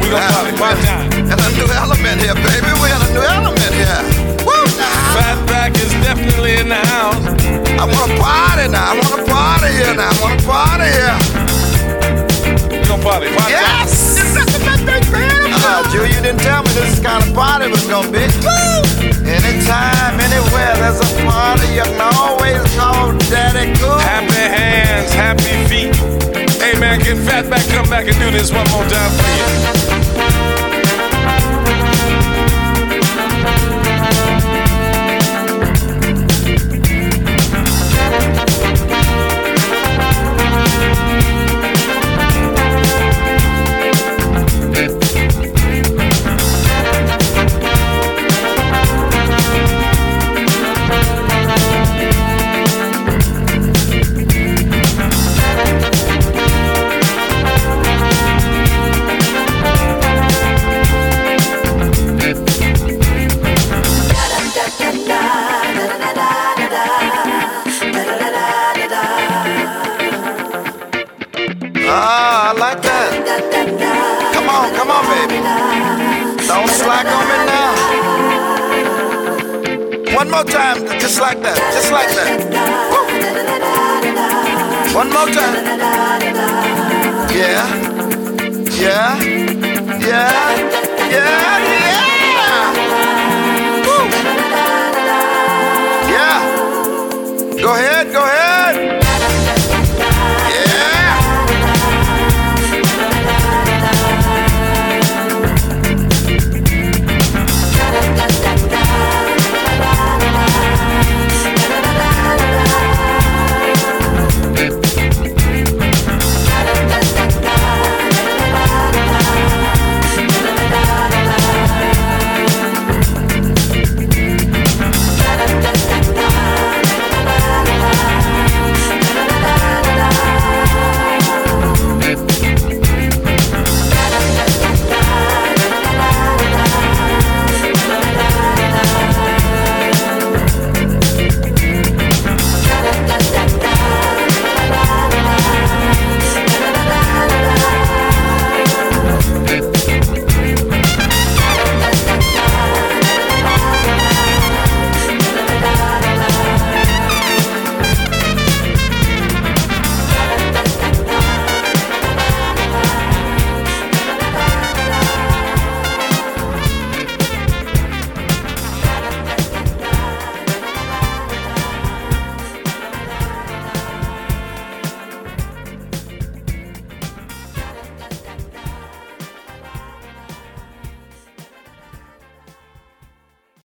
We gon' party. Party time. And a new element here, baby. We got a new element here. Woo! Fatback is definitely in the house. I wanna party now. I wanna party here now. I wanna party here. We gon' party. Party time. Yes! Drew, you didn't tell me this kind of party was gonna be. Woo! Anytime, anywhere, there's a party. You can always call Daddy Cool. Happy hands, happy feet. Hey man, can Fatback come back and do this one more time for you? Ah, I like that. Come on, baby. Don't slack on me now. One more time, just like that, just like that. Woo. One more time. Yeah, yeah.